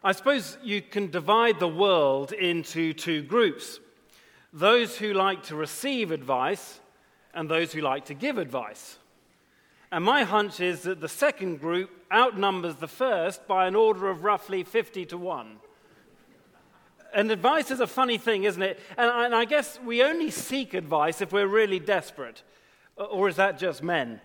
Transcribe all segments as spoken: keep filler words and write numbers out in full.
I suppose you can divide the world into two groups. Those who like to receive advice and those who like to give advice. And my hunch is that the second group outnumbers the first by an order of roughly fifty to one. And advice is a funny thing, isn't it? And I, and I guess we only seek advice if we're really desperate. Or is that just men?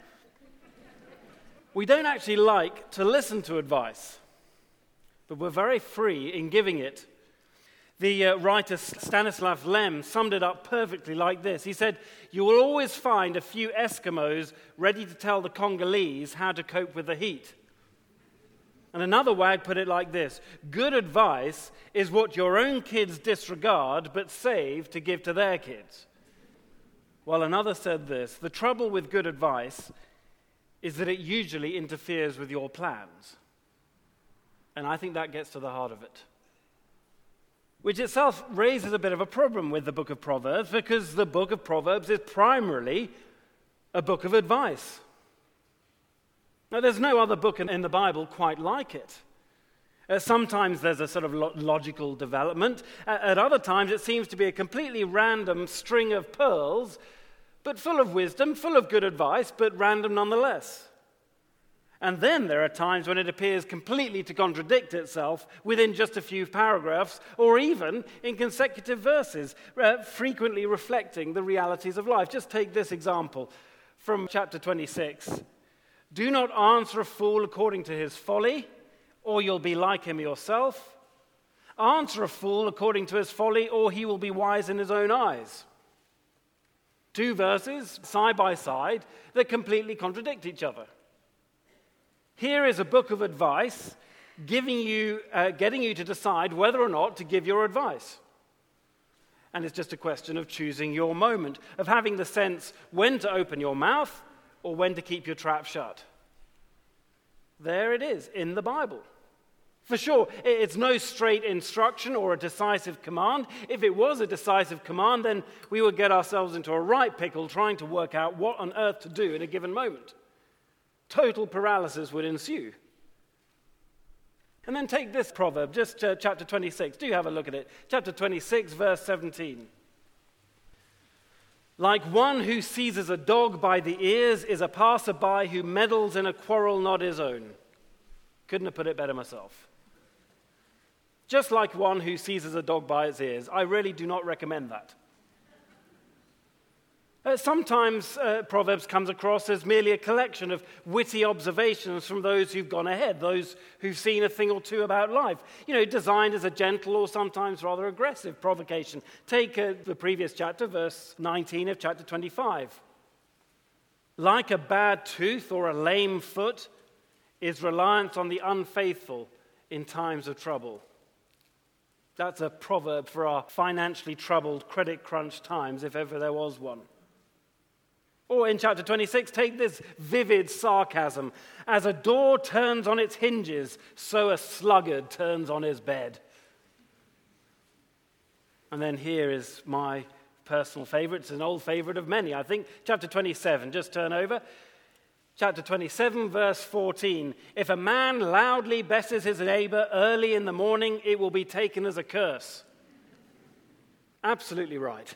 We don't actually like to listen to advice, but we're very free in giving it. The uh, writer Stanislav Lem summed it up perfectly like this. He said, "You will always find a few Eskimos ready to tell the Congolese how to cope with the heat." And another wag put it like this: "Good advice is what your own kids disregard but save to give to their kids." While another said this: "The trouble with good advice is that it usually interferes with your plans." And I think that gets to the heart of it. Which itself raises a bit of a problem with the book of Proverbs, because the book of Proverbs is primarily a book of advice. Now, there's no other book in the Bible quite like it. Uh, sometimes there's a sort of lo- logical development. Uh, at other times, it seems to be a completely random string of pearls, but full of wisdom, full of good advice, but random nonetheless. And then there are times when it appears completely to contradict itself within just a few paragraphs, or even in consecutive verses, uh, frequently reflecting the realities of life. Just take this example from chapter twenty-six. "Do not answer a fool according to his folly, or you'll be like him yourself. Answer a fool according to his folly, or he will be wise in his own eyes." Two verses, side by side, that completely contradict each other. Here is a book of advice giving you, uh, getting you to decide whether or not to give your advice. And it's just a question of choosing your moment, of having the sense when to open your mouth or when to keep your trap shut. There it is in the Bible. For sure, it's no straight instruction or a decisive command. If it was a decisive command, then we would get ourselves into a right pickle trying to work out what on earth to do in a given moment. Total paralysis would ensue. And then take this proverb, just uh, chapter twenty-six. Do have a look at it. Chapter twenty-six, verse seventeen. "Like one who seizes a dog by the ears is a passerby who meddles in a quarrel not his own." Couldn't have put it better myself. Just like one who seizes a dog by its ears. I really do not recommend that. Uh, sometimes uh, Proverbs comes across as merely a collection of witty observations from those who've gone ahead, those who've seen a thing or two about life, you know, designed as a gentle or sometimes rather aggressive provocation. Take uh, the previous chapter, verse nineteen of chapter twenty-five. "Like a bad tooth or a lame foot is reliance on the unfaithful in times of trouble." That's a proverb for our financially troubled, credit crunch times, if ever there was one. Or in chapter twenty-six, take this vivid sarcasm. "As a door turns on its hinges, so a sluggard turns on his bed." And then here is my personal favorite. It's an old favorite of many, I think. Chapter twenty-seven, just turn over. Chapter twenty-seven, verse fourteen. "If a man loudly besses his neighbor early in the morning, it will be taken as a curse." Absolutely right.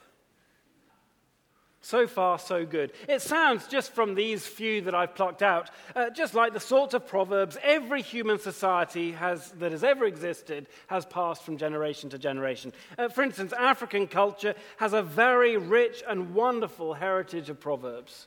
So far, so good. It sounds, just from these few that I've plucked out, uh, just like the sorts of proverbs every human society has that has ever existed has passed from generation to generation. Uh, for instance, African culture has a very rich and wonderful heritage of proverbs.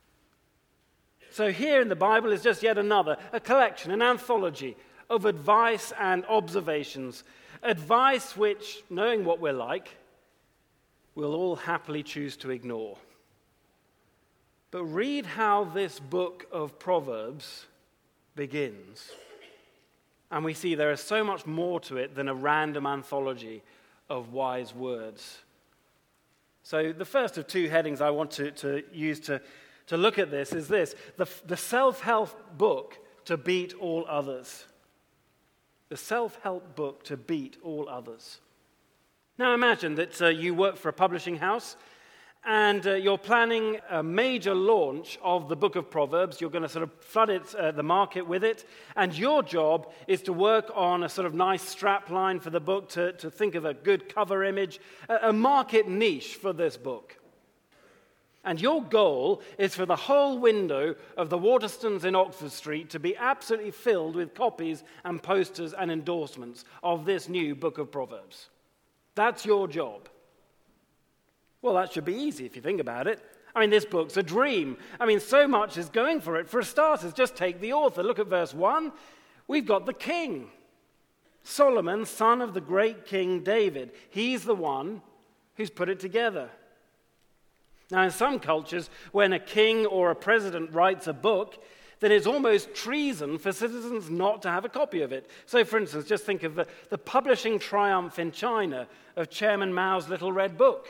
So here in the Bible is just yet another, a collection, an anthology of advice and observations. Advice which, knowing what we're like, we'll all happily choose to ignore. But read how this book of Proverbs begins. And we see there is so much more to it than a random anthology of wise words. So the first of two headings I want to, to use to, to look at this is this: the, the self-help book to beat all others. The self-help book to beat all others. Now imagine that uh, you work for a publishing house and uh, you're planning a major launch of the book of Proverbs. You're going to sort of flood it, uh, the market with it, and your job is to work on a sort of nice strap line for the book, to, to think of a good cover image, a, a market niche for this book. And your goal is for the whole window of the Waterstones in Oxford Street to be absolutely filled with copies and posters and endorsements of this new book of Proverbs. That's your job. Well, that should be easy if you think about it. I mean, this book's a dream. I mean, so much is going for it. For starters, just take the author. Look at verse one. We've got the king. Solomon, son of the great King David. He's the one who's put it together. Now, in some cultures, when a king or a president writes a book, then it's almost treason for citizens not to have a copy of it. So, for instance, just think of the, the publishing triumph in China of Chairman Mao's Little Red Book.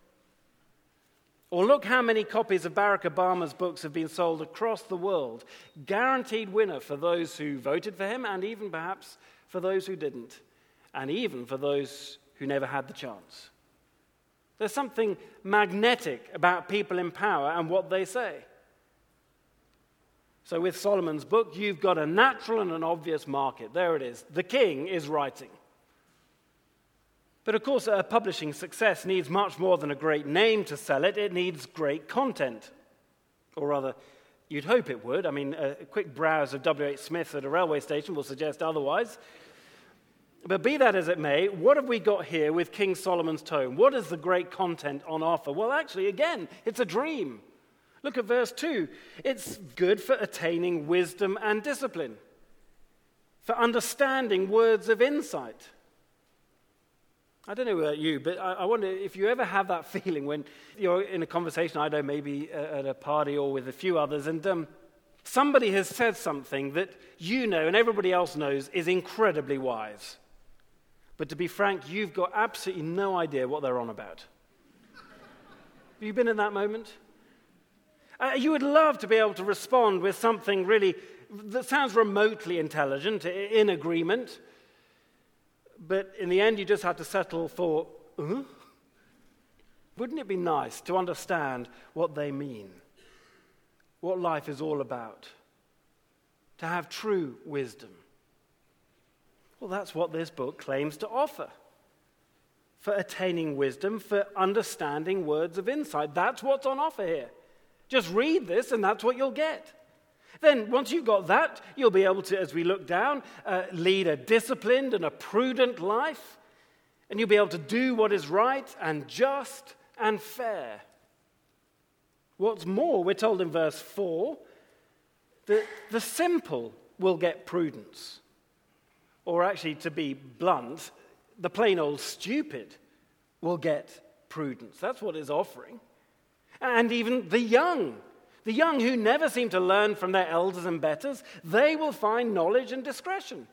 Or look how many copies of Barack Obama's books have been sold across the world. Guaranteed winner for those who voted for him, and even perhaps for those who didn't, and even for those who never had the chance. There's something magnetic about people in power and what they say. So with Solomon's book, you've got a natural and an obvious market. There it is. The king is writing. But of course, a publishing success needs much more than a great name to sell it. It needs great content. Or rather, you'd hope it would. I mean, a quick browse of W H Smith at a railway station will suggest otherwise. But be that as it may, what have we got here with King Solomon's tome? What is the great content on offer? Well, actually, again, it's a dream. Look at verse two. It's good for attaining wisdom and discipline, for understanding words of insight. I don't know about you, but I, I wonder if you ever have that feeling when you're in a conversation, I don't know, maybe at a party or with a few others, and um, somebody has said something that you know and everybody else knows is incredibly wise. But to be frank, you've got absolutely no idea what they're on about. Have you been in that moment? Uh, you would love to be able to respond with something really that sounds remotely intelligent, in agreement. But in the end, you just have to settle for, uh? Wouldn't it be nice to understand what they mean? What life is all about? To have true wisdom. Well, that's what this book claims to offer. For attaining wisdom, for understanding words of insight. That's what's on offer here. Just read this and that's what you'll get. Then, once you've got that, you'll be able to, as we look down, uh, lead a disciplined and a prudent life. And you'll be able to do what is right and just and fair. What's more, we're told in verse four that the simple will get prudence. Or actually, to be blunt, the plain old stupid will get prudence. That's what it's offering. And even the young. The young who never seem to learn from their elders and betters, they will find knowledge and discretion.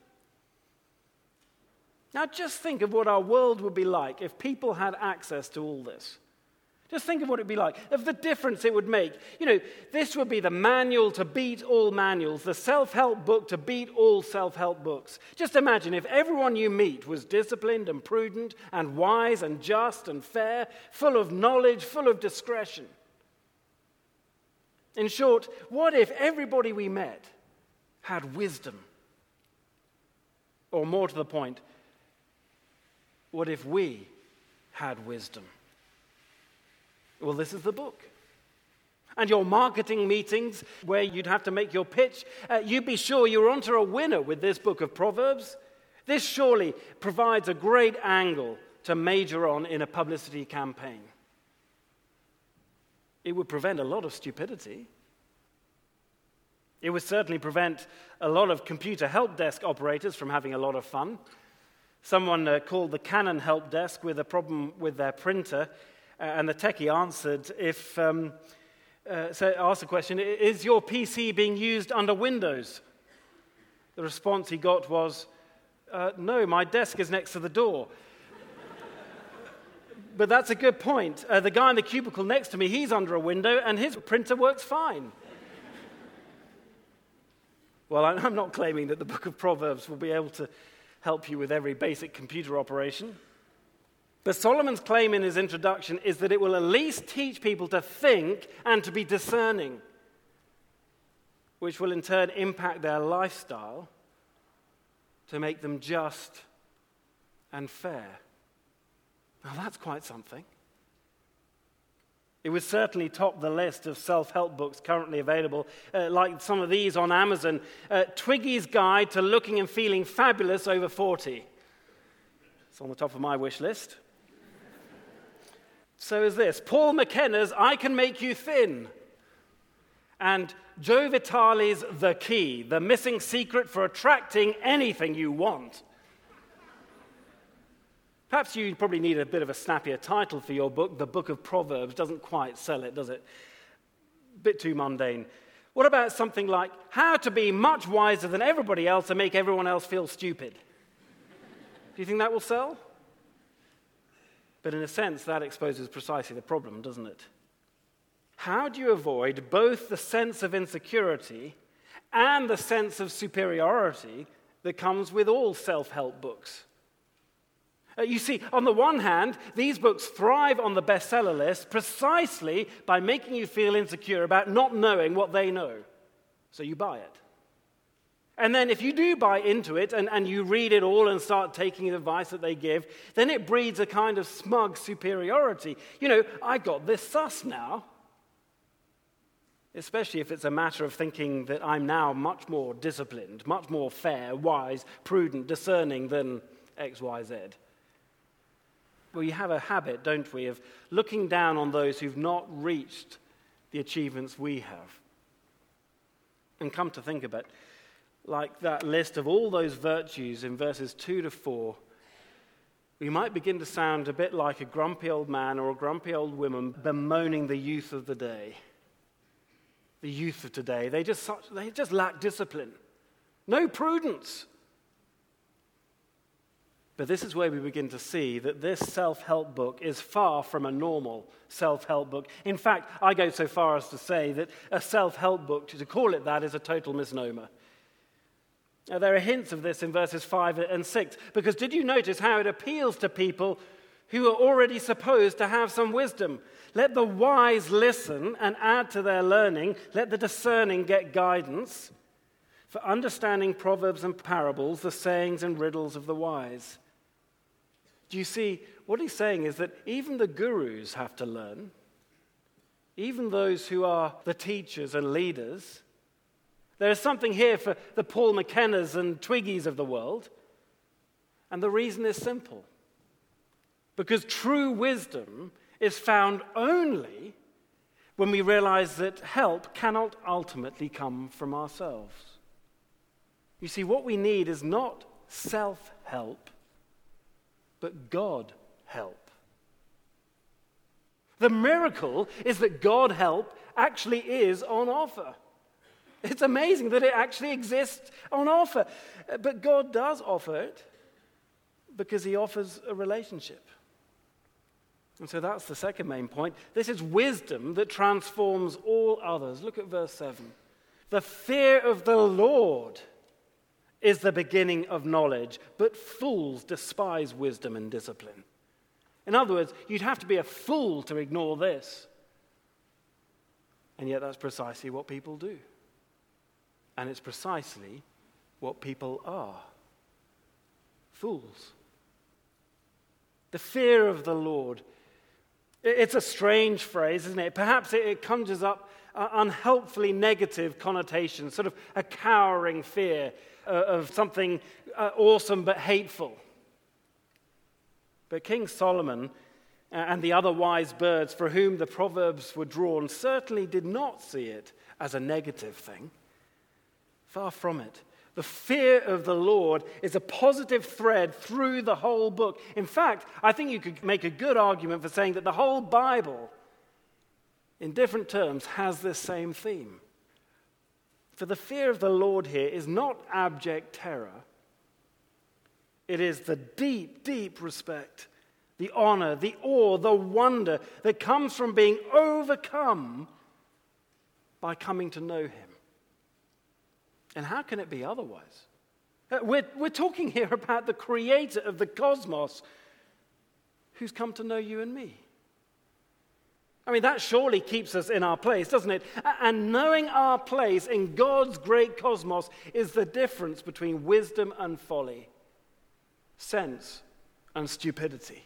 Now just think of what our world would be like if people had access to all this. Just think of what it would be like, of the difference it would make. You know, this would be the manual to beat all manuals, the self-help book to beat all self-help books. Just imagine if everyone you meet was disciplined and prudent and wise and just and fair, full of knowledge, full of discretion. In short, what if everybody we met had wisdom? Or more to the point, what if we had wisdom? Well, this is the book. And your marketing meetings, where you'd have to make your pitch, uh, you'd be sure you're onto a winner with this book of Proverbs. This surely provides a great angle to major on in a publicity campaign. It would prevent a lot of stupidity. It would certainly prevent a lot of computer help desk operators from having a lot of fun. Someone uh, called the Canon help desk with a problem with their printer, uh, and the techie answered if um, uh, so asked the question, "Is your P C being used under Windows?" The response he got was, uh, "No, my desk is next to the door." But that's a good point. Uh, the guy in the cubicle next to me, he's under a window, and his printer works fine. Well, I'm not claiming that the book of Proverbs will be able to help you with every basic computer operation. But Solomon's claim in his introduction is that it will at least teach people to think and to be discerning, which will in turn impact their lifestyle to make them just and fair. Now that's quite something. It would certainly top the list of self-help books currently available, uh, like some of these on Amazon. Uh, Twiggy's Guide to Looking and Feeling Fabulous Over forty. It's on the top of my wish list. So is this. Paul McKenna's I Can Make You Thin. And Joe Vitale's The Key, the missing secret for attracting anything you want. Perhaps you probably need a bit of a snappier title for your book. The Book of Proverbs doesn't quite sell it, does it? A bit too mundane. What about something like How to Be Much Wiser Than Everybody Else and Make Everyone Else Feel Stupid? Do you think that will sell? But in a sense, that exposes precisely the problem, doesn't it? How do you avoid both the sense of insecurity and the sense of superiority that comes with all self-help books? Uh, you see, on the one hand, these books thrive on the bestseller list precisely by making you feel insecure about not knowing what they know. So you buy it. And then if you do buy into it and, and you read it all and start taking the advice that they give, then it breeds a kind of smug superiority. You know, I got this sus now. Especially if it's a matter of thinking that I'm now much more disciplined, much more fair, wise, prudent, discerning than X, Y, Z. We have a habit, don't we, of looking down on those who've not reached the achievements we have. And come to think of it, like that list of all those virtues in verses two to four, we might begin to sound a bit like a grumpy old man or a grumpy old woman bemoaning the youth of the day. The youth of today, they just such, they just lack discipline, no prudence. But this is where we begin to see that this self-help book is far from a normal self-help book. In fact, I go so far as to say that a self-help book, to call it that, is a total misnomer. Now, there are hints of this in verses five and six, because did you notice how it appeals to people who are already supposed to have some wisdom? Let the wise listen and add to their learning. Let the discerning get guidance for understanding proverbs and parables, the sayings and riddles of the wise. Do you see, what he's saying is that even the gurus have to learn. Even those who are the teachers and leaders. There is something here for the Paul McKennas and Twiggies of the world. And the reason is simple. Because true wisdom is found only when we realize that help cannot ultimately come from ourselves. You see, what we need is not self-help, but God-help. The miracle is that God-help actually is on offer. It's amazing that it actually exists on offer. But God does offer it because he offers a relationship. And so that's the second main point. This is wisdom that transforms all others. Look at verse seven. The fear of the Lord is the beginning of knowledge, but fools despise wisdom and discipline. In other words, you'd have to be a fool to ignore this. And yet that's precisely what people do. And it's precisely what people are. Fools. The fear of the Lord. It's a strange phrase, isn't it? Perhaps it conjures up unhelpfully negative connotations, sort of a cowering fear of something awesome but hateful. But King Solomon and the other wise birds for whom the Proverbs were drawn certainly did not see it as a negative thing. Far from it. The fear of the Lord is a positive thread through the whole book. In fact, I think you could make a good argument for saying that the whole Bible, in different terms, has this same theme. For the fear of the Lord here is not abject terror. It is the deep, deep respect, the honor, the awe, the wonder that comes from being overcome by coming to know him. And how can it be otherwise? We're, we're talking here about the creator of the cosmos, who's come to know you and me. I mean, that surely keeps us in our place, doesn't it? And knowing our place in God's great cosmos is the difference between wisdom and folly, sense and stupidity.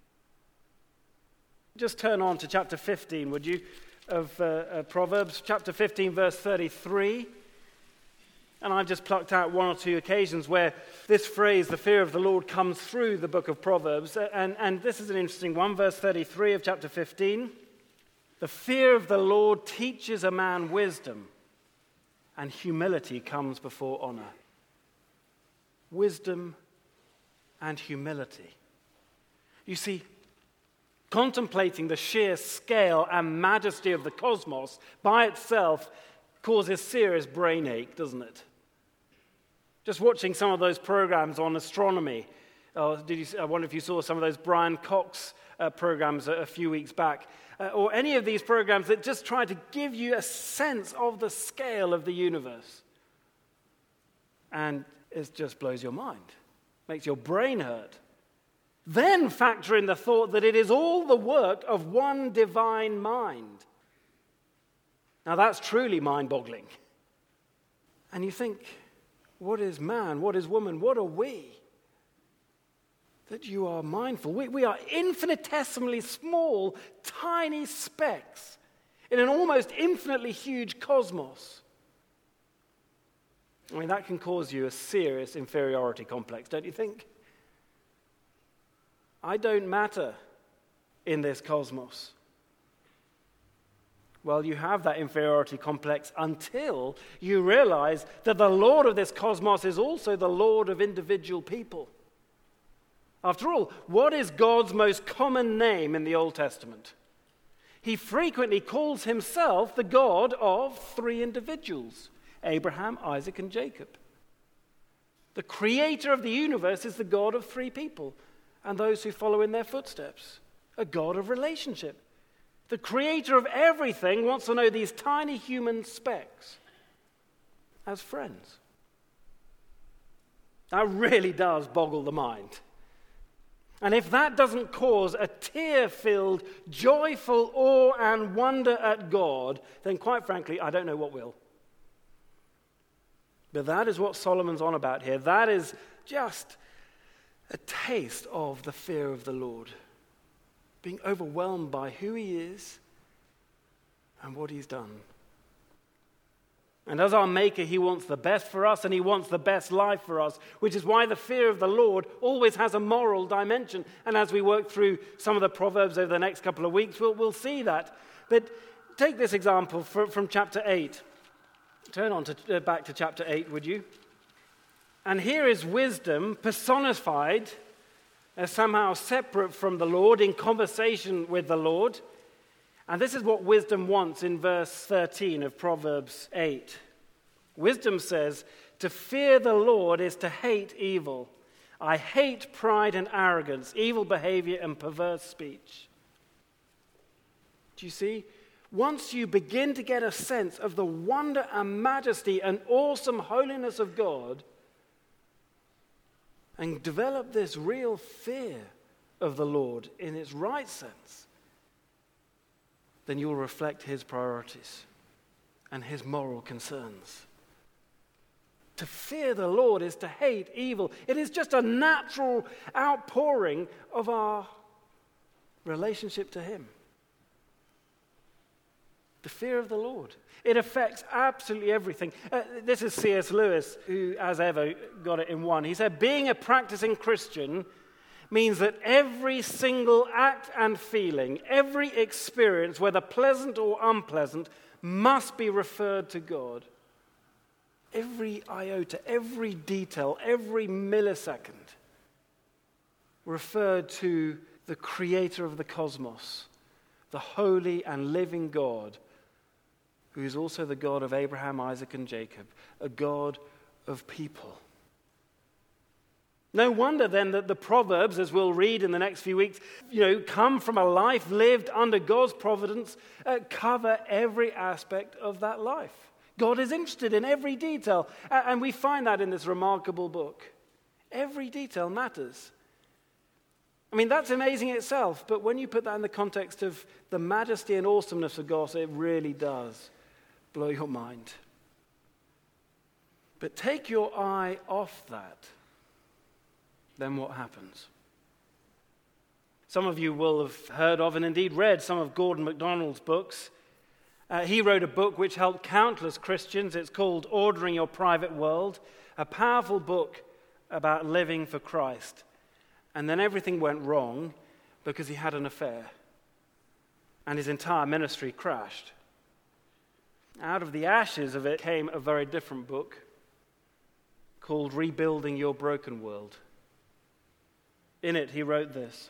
Just turn on to chapter fifteen, would you, of uh, uh, Proverbs, chapter fifteen, verse thirty-three. And I've just plucked out one or two occasions where this phrase, the fear of the Lord, comes through the book of Proverbs. And, and this is an interesting one, verse thirty-three of chapter fifteen. The fear of the Lord teaches a man wisdom, and humility comes before honor. Wisdom and humility. You see, contemplating the sheer scale and majesty of the cosmos by itself causes serious brain ache, doesn't it? Just watching some of those programs on astronomy. Oh, did you, I wonder if you saw some of those Brian Cox uh, programs a, a few weeks back. Uh, or any of these programs that just try to give you a sense of the scale of the universe. And it just blows your mind. Makes your brain hurt. Then factor in the thought that it is all the work of one divine mind. Now that's truly mind-boggling. And you think, what is man? What is woman? What are we? That you are mindful. We, we are infinitesimally small, tiny specks in an almost infinitely huge cosmos. I mean, that can cause you a serious inferiority complex, don't you think? I don't matter in this cosmos. Well, you have that inferiority complex until you realize that the Lord of this cosmos is also the Lord of individual people. After all, what is God's most common name in the Old Testament? He frequently calls himself the God of three individuals, Abraham, Isaac, and Jacob. The creator of the universe is the God of three people, and those who follow in their footsteps, a God of relationship. The creator of everything wants to know these tiny human specks as friends. That really does boggle the mind. And if that doesn't cause a tear-filled, joyful awe and wonder at God, then quite frankly, I don't know what will. But that is what Solomon's on about here. That is just a taste of the fear of the Lord. Being overwhelmed by who he is and what he's done. And as our Maker, he wants the best for us and he wants the best life for us, which is why the fear of the Lord always has a moral dimension. And as we work through some of the Proverbs over the next couple of weeks, we'll, we'll see that. But take this example from, from chapter eight. Turn on to, uh, back to chapter eight, would you? And here is wisdom personified as somehow separate from the Lord, in conversation with the Lord. And this is what wisdom wants in verse thirteen of Proverbs eight. Wisdom says, to fear the Lord is to hate evil. I hate pride and arrogance, evil behavior and perverse speech. Do you see? Once you begin to get a sense of the wonder and majesty and awesome holiness of God, and develop this real fear of the Lord in its right sense, then you'll reflect his priorities and his moral concerns. To fear the Lord is to hate evil. It is just a natural outpouring of our relationship to him. The fear of the Lord. It affects absolutely everything. Uh, this is C S Lewis, who, as ever, got it in one. He said, being a practicing Christian means that every single act and feeling, every experience, whether pleasant or unpleasant, must be referred to God. Every iota, every detail, every millisecond referred to the creator of the cosmos, the holy and living God, who is also the God of Abraham, Isaac, and Jacob, a God of people. No wonder then that the Proverbs, as we'll read in the next few weeks, you know, come from a life lived under God's providence, uh, cover every aspect of that life. God is interested in every detail, uh, and we find that in this remarkable book. Every detail matters. I mean, that's amazing itself, but when you put that in the context of the majesty and awesomeness of God, it really does blow your mind. But take your eye off that, then what happens? Some of you will have heard of and indeed read some of Gordon MacDonald's books. Uh, he wrote a book which helped countless Christians. It's called Ordering Your Private World, a powerful book about living for Christ. And then everything went wrong because he had an affair, and his entire ministry crashed. Out of the ashes of it came a very different book called Rebuilding Your Broken World. In it, he wrote this: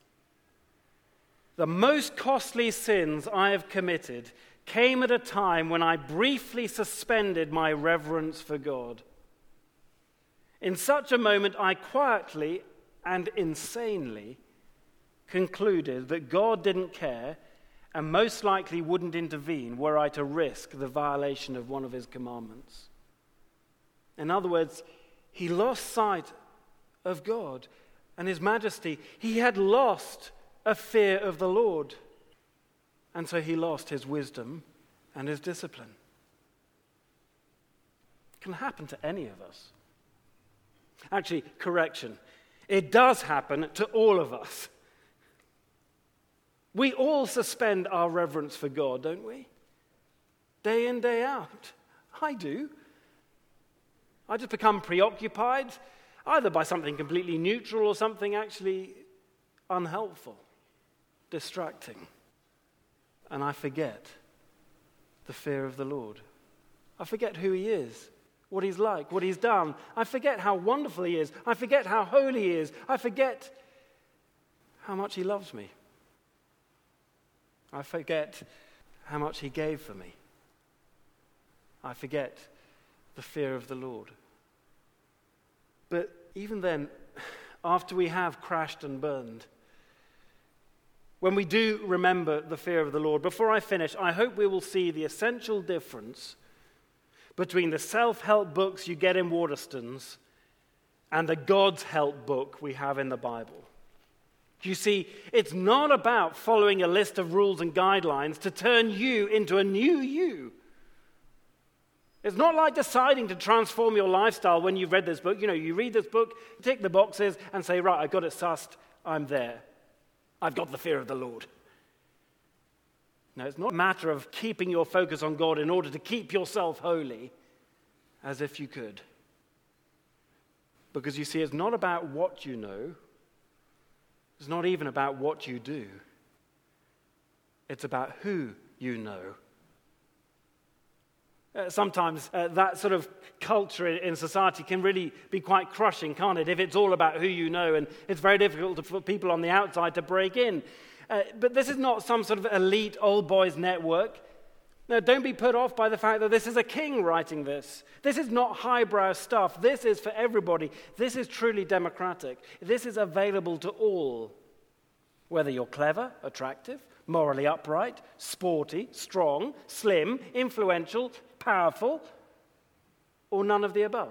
"The most costly sins I have committed came at a time when I briefly suspended my reverence for God. In such a moment, I quietly and insanely concluded that God didn't care and most likely wouldn't intervene were I to risk the violation of one of his commandments." In other words, he lost sight of God and his majesty. He had lost a fear of the Lord. And so he lost his wisdom and his discipline. It can happen to any of us. Actually, correction. It does happen to all of us. We all suspend our reverence for God, don't we? Day in, day out. I do. I just become preoccupied, either by something completely neutral or something actually unhelpful, distracting. And I forget the fear of the Lord. I forget who he is, what he's like, what he's done. I forget how wonderful he is. I forget how holy he is. I forget how much he loves me. I forget how much he gave for me. I forget the fear of the Lord. But even then, after we have crashed and burned, when we do remember the fear of the Lord, before I finish, I hope we will see the essential difference between the self-help books you get in Waterstones and the God's help book we have in the Bible. You see, it's not about following a list of rules and guidelines to turn you into a new you. It's not like deciding to transform your lifestyle when you've read this book. You know, you read this book, tick the boxes, and say, right, I've got it sussed, I'm there. I've got the fear of the Lord. No, it's not a matter of keeping your focus on God in order to keep yourself holy, as if you could. Because you see, it's not about what you know. It's not even about what you do. It's about who you know. Uh, sometimes uh, that sort of culture in, in society can really be quite crushing, can't it? If it's all about who you know, and it's very difficult to, for people on the outside to break in. Uh, but this is not some sort of elite old boys network. No, don't be put off by the fact that this is a king writing this. This is not highbrow stuff. This is for everybody. This is truly democratic. This is available to all. Whether you're clever, attractive, morally upright, sporty, strong, slim, influential, powerful, or none of the above.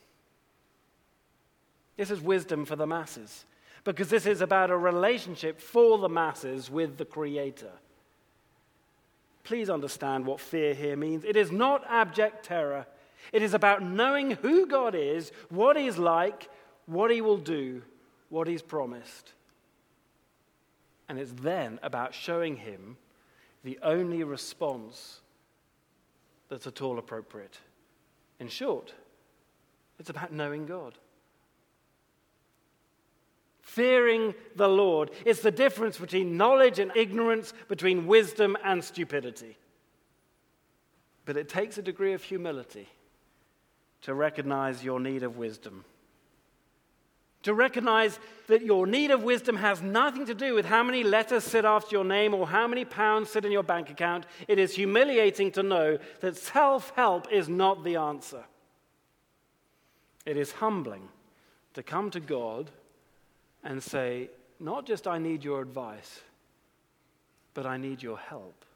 This is wisdom for the masses, because this is about a relationship for the masses with the Creator. Please understand what fear here means. It is not abject terror. It is about knowing who God is, what he's like, what he will do, what he's promised. And it's then about showing him the only response that's at all appropriate. In short, it's about knowing God. Fearing the Lord is the difference between knowledge and ignorance, between wisdom and stupidity. But it takes a degree of humility to recognize your need of wisdom. To recognize that your need of wisdom has nothing to do with how many letters sit after your name or how many pounds sit in your bank account. It is humiliating to know that self-help is not the answer. It is humbling to come to God and say, not just I need your advice, but I need your help.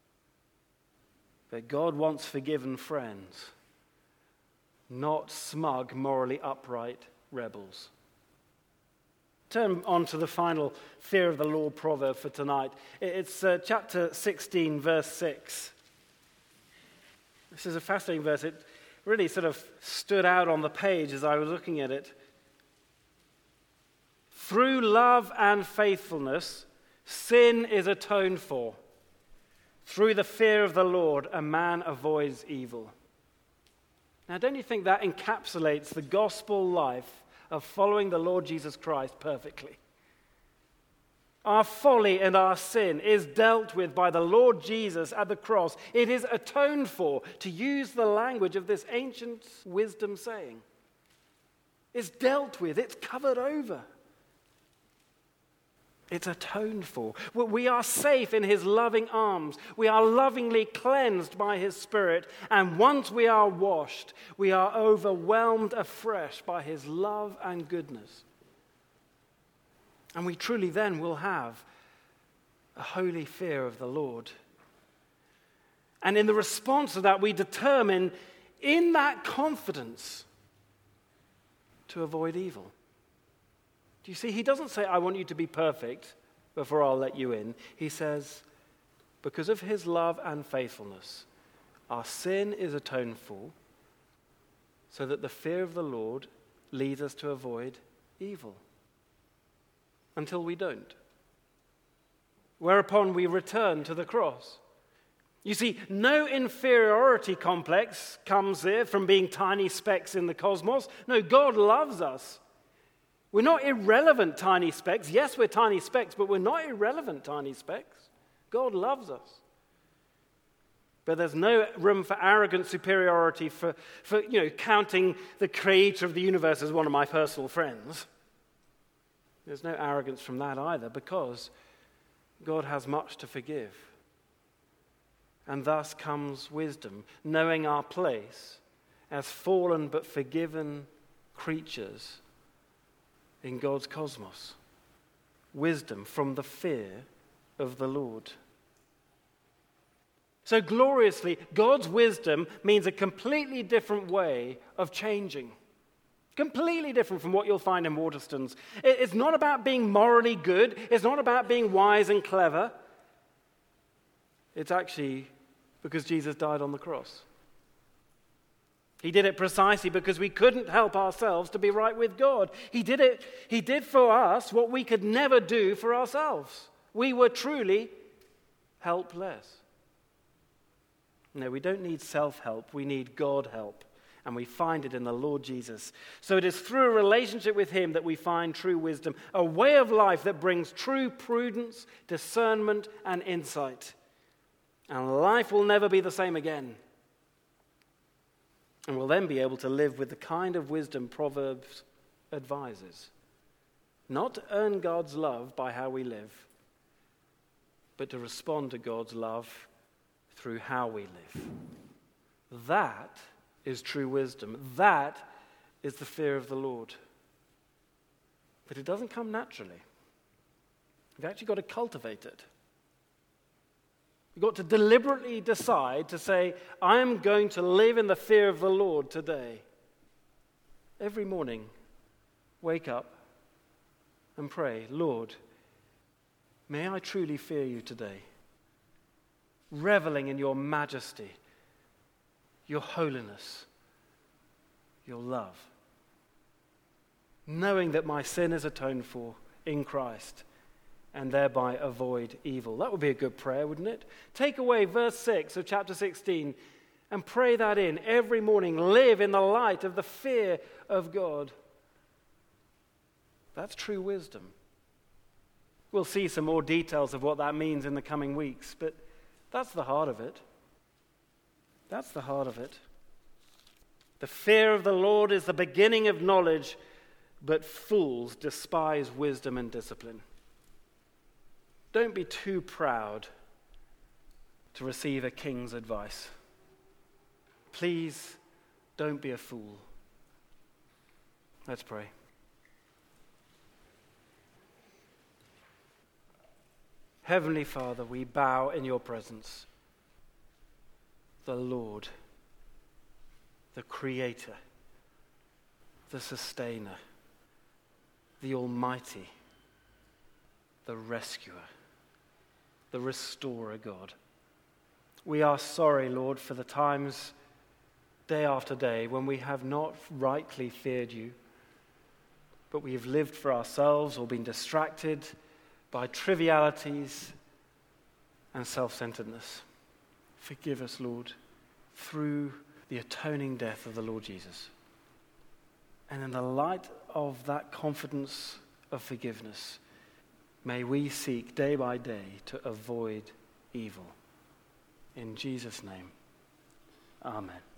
That God wants forgiven friends, not smug, morally upright rebels. Turn on to the final fear of the Lord proverb for tonight. It's uh, chapter sixteen, verse six. This is a fascinating verse. It really sort of stood out on the page as I was looking at it. Through love and faithfulness, sin is atoned for. Through the fear of the Lord, a man avoids evil. Now, don't you think that encapsulates the gospel life of following the Lord Jesus Christ perfectly? Our folly and our sin is dealt with by the Lord Jesus at the cross. It is atoned for, to use the language of this ancient wisdom saying. It's dealt with, it's covered over. It's atoned for. We are safe in his loving arms. We are lovingly cleansed by his Spirit. And once we are washed, we are overwhelmed afresh by his love and goodness. And we truly then will have a holy fear of the Lord. And in the response to that, we determine in that confidence to avoid evil. Do you see? He doesn't say, I want you to be perfect before I'll let you in. He says, because of his love and faithfulness, our sin is atoned for, so that the fear of the Lord leads us to avoid evil. Until we don't. Whereupon we return to the cross. You see, no inferiority complex comes there from being tiny specks in the cosmos. No, God loves us. We're not irrelevant tiny specks. Yes, we're tiny specks, but we're not irrelevant tiny specks. God loves us. But there's no room for arrogant superiority, for, for you know, counting the creator of the universe as one of my personal friends. There's no arrogance from that either, because God has much to forgive. And thus comes wisdom, knowing our place as fallen but forgiven creatures in God's cosmos. Wisdom from the fear of the Lord. So gloriously, God's wisdom means a completely different way of changing. Completely different from what you'll find in Waterstones. It's not about being morally good. It's not about being wise and clever. It's actually because Jesus died on the cross. He did it precisely because we couldn't help ourselves to be right with God. He did it, he did for us what we could never do for ourselves. We were truly helpless. No, we don't need self-help. We need God help. And we find it in the Lord Jesus. So it is through a relationship with him that we find true wisdom, a way of life that brings true prudence, discernment, and insight. And life will never be the same again. And we'll then be able to live with the kind of wisdom Proverbs advises. Not to earn God's love by how we live, but to respond to God's love through how we live. That is true wisdom. That is the fear of the Lord. But it doesn't come naturally. You've actually got to cultivate it. You've got to deliberately decide to say, I am going to live in the fear of the Lord today. Every morning, wake up and pray, Lord, may I truly fear you today, reveling in your majesty, your holiness, your love, knowing that my sin is atoned for in Christ, and thereby avoid evil. That would be a good prayer, wouldn't it? Take away verse six of chapter sixteen and pray that in every morning. Live in the light of the fear of God. That's true wisdom. We'll see some more details of what that means in the coming weeks, but that's the heart of it. That's the heart of it. The fear of the Lord is the beginning of knowledge, but fools despise wisdom and discipline. Don't be too proud to receive a king's advice. Please don't be a fool. Let's pray. Heavenly Father, we bow in your presence. The Lord, the Creator, the Sustainer, the Almighty, the rescuer, the restorer God. We are sorry, Lord, for the times, day after day, when we have not rightly feared you, but we have lived for ourselves or been distracted by trivialities and self-centeredness. Forgive us, Lord, through the atoning death of the Lord Jesus. And in the light of that confidence of forgiveness, may we seek day by day to avoid evil. In Jesus' name, amen.